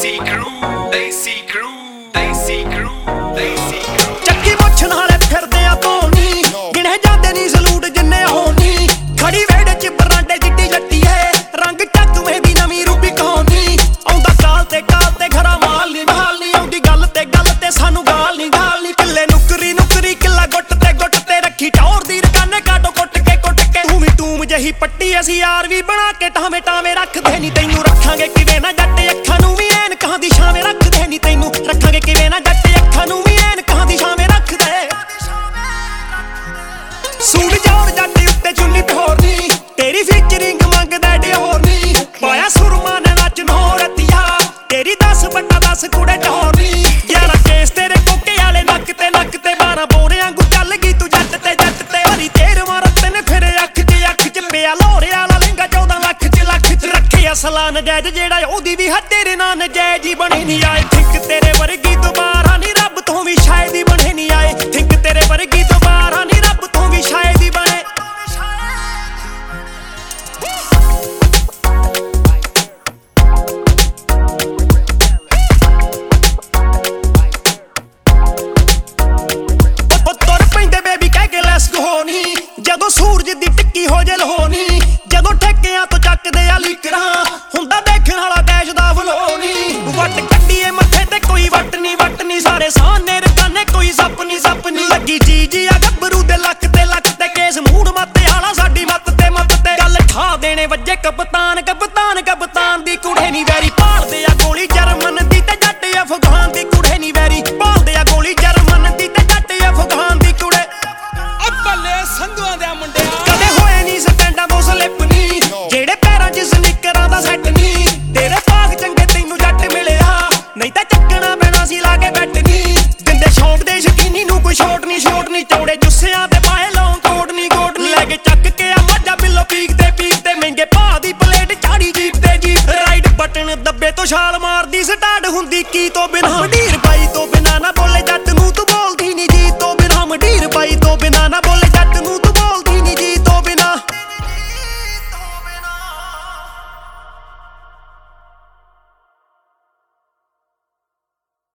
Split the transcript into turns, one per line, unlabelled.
Desi crew, Desi crew, Desi crew, Desi crew।
ਚੱਕੀ ਮੁੱਛ ਨਾਲੇ ਫਿਰਦੇ ਆ ਧੋਨੀ, ਗਿਣੇ ਜਾਂਦੇ ਨੀ ਸਲੂਟ ਜਿੰਨੇ ਹੋਣੀ। ਖੜੀ ਵੇੜੇ ਚ ਬਰਾਂਡੇ ਜਿੱਡੀ ਜੱਟੀ ਹੈ, ਰੰਗ ਚੱਕਵੇਂ ਦੀ ਨਵੀਂ ਰੂਬੀ ਕਹਾਣੀ। ਆਉਂਦਾ ਕਾਲ ਤੇ ਘਰਾ ਮਾਲ ਨੀ ਮਾਲ ਨੀ, ਆਉਂਦੀ ਗੱਲ ਤੇ ਸਾਨੂੰ ਗਾਲ ਨੀ ਕਿੱਲੇ ਨੁਕਰੀ ਕਿੱਲਾ ਗੁੱਟ ਤੇ ਰੱਖੀ ਟੌਰ ਦੀ ਰਕਾਨੇ ਕਾਟੋ ਕੁੱਟ ਕੇ ਤੂੰ ਵੀ ਟੂਮ ਜਹੀ ਪੱਟੀ ਅਸੀਂ ਯਾਰ ਵੀ ਬਣਾ ਕੇ ਟਾਵੇਂ ਰੱਖਦੇ ਨੀ ਤੈਨੂੰ। ਰੱਖਾਂਗੇ ਕਿਵੇਂ ਨਾ ਜੱਟ ਅੱਖਾਂ ਨੂੰ ਵੀ ਐਨਕਾਂ ਦੀ ਛਾਵੇਂ ਰੱਖਦੇ ਨੀ ਤੈਨੂੰ। ਰੱਖਾਂਗੇ ਕਿਵੇਂ ਨਾ ਜੱਟ ਅੱਖਾਂ ਨੂੰ ਵੀ ਐਨਕਾਂ ਦੀ ਛਾਵੇਂ ਰੱਖਦੇ। ਸੂਟ ਜੋੜ ਜੱਟ ਉੱਤੇ ਚੁੰਨੀ ਪਹੋਰਨੀ, ਤੇਰੀ ਫੀਚਰਿੰਗ ਮੰਗਦਾ ਡਿਓਰ ਨੀ। ਪਾਇਆ ਸੁਰਮਾ ਨੇ ਨੱਚ ਨੋਰਤੀਆ, ਤੇਰੀ 10/10 ਕੁੜੇ ਟਹੋਰਨੀ। 11 ਕੇਸ ਤੇਰੇ ਕੋਕੇ ਵਾਲੇ ਨੱਕ ਤੇ 12 ਬੋਰਿਆਂ ਗੂ ਚੱਲ ਗਈ ਤੂੰ ਜੱਟ ਤੇ ਹਰੀ ਤੇਰ ਮਾਰਤ ਨੇ ਫਿਰ ਅੱਖ ਚ ਪਿਆ ਲੋਰੇ ਵਾਲਾ ਲਹਿੰਗਾ 14 ਲੱਖ ਚ ਰੱਖੇ ਅਸਲਾ ਨਜਾਇਜ਼ ਜਿਹੜਾ ਉਹਦੀ ਵੀ ਹੱਥ ਤੇਰੇ ਨਾਲ ਨਜਾਇਜ਼ ਹੀ ਬਣੇ ਨੀ ਆਏ। ਥਿੰਕ ਤੇਰੇ ਵਰਗੀ ਦੁਬਾਰਾ ਨੀ ਰੱਬ ਤੋਂ ਵੀ ਸ਼ਾਇਦ ਹੀ ਬਣੇ ਨੀ ਆਏ। ਥਿੰਕ ਤੇਰੇ ਵਰਗੀ ਦੁਬਾਰਾ ਨੀ ਰੱਬ ਤੋਂ ਵੀ ਸ਼ਾਇਦ ਹੀ ਬਣੇ। ਜਦੋਂ ਸੂਰਜ ਦੀ ਟਿੱਕੀ ਹੋ ਜੇ ਲਹੋਨੀ, ਜਦੋਂ ਠੇਕਿਆਂ ਤੋਂ ਚੱਕਦੇ ਆ ਲੀਕਰਾਂ, ਹੁੰਦਾ ਦੇਖਣ ਵਾਲਾ ਦੇਸ਼ ਦਾ ਵਲੋਨੀ। ਵੱਟ ਕੱਢੀਏ ਮੱਥੇ ਤੇ ਕੋਈ ਵੱਟ ਨੀ ਸਾਰੇ ਸਾਹਨੇ ਰਕਾਨੇ ਕੋਈ ਸੱਪ ਨੀ ਲੱਗੀ ਜੀ ਆ ਗੱਭਰੂ ਦੇ ਲੱਕ ਤੇ ਕੇਸ ਮੂੜ ਮਾਤੇ ਆਲਾ ਸਾਡੀ ਮੱਤ ਤੇ ਗੱਲ ਠਾ ਦੇਣੇ ਵੱਜੇ ਕਪਤਾਨ ਦੀ ਕੁੜੇ ਨੀ ਵੈਰੀ। ਭਾਲਦੇ ਆ ਗੋਲੀ ਜਰਮਨ ਦੀ ਤੇ ਜੱਟ ਅਫਗਾਨ ਦੀ ਕੁੜੇ ਨੀ ਵੈਰੀ। ਭਾਲਦੇ ਆ ਗੋਲੀ ਜਰਮਨ ਦੀ ਤੇ ਜੱਟ ਅਫਗਾਨ ਦੀ ਕੁੜੇ।
ਸੰਧੂਆਂ ਦੇ ਮੁੰਡਿਆ
ਕਦੇ ਹੋਏ ਨੀ ਸਟੈਂਡਾਂ ਤੋਂ ਸਲਿੱਪ ਨੀ, ਜਿਹੜੇ ਪੈਰਾਂ 'ਚ ਸਨਿਕਰਾਂ ਦਾ ਸੈੱਟ ਨੀ। ਤੇਰੇ ਭਾਗ ਚੰਗੇ ਤੈਨੂੰ ਜੱਟ ਮਿਲਿਆ, ਨਹੀਂ ਤਾਂ ਚੱਕਣਾ ਪੈਣਾ ਸੀ ਲਾ ਕੇ ਬੈਠ ਨੀ। ਦਿੰਦੇ ਸ਼ੌਂਕ ਦੇ ਸ਼ਕੀਨੀ ਨੂੰ ਕੋਈ ਛੋਟ ਨੀ ਚੌੜੇ ਜੁੱਸਿਆਂ ਤੇ ਪਾਏ ਲੌਂਗ ਕੋਟ ਨੀ ਲੈ ਕੇ ਚੱਕ ਕੇ ਆ ਮੱਝਾ ਬਿੱਲੋ ਪੀਕ ਤੇ ਮਹਿੰਗੇ ਭਾਅ ਦੀ ਪਲੇਟ ਚਾੜੀ ਜੀਪ ਰਾਈਟ ਬਟਨ ਦੱਬੇ ਤੋਂ ਛਾਲ ਮਾਰਦੀ ਸਟਾਰਟ ਹੁੰਦੀ ਕੀ ਤੋਂ ਬਿਨਾਂ।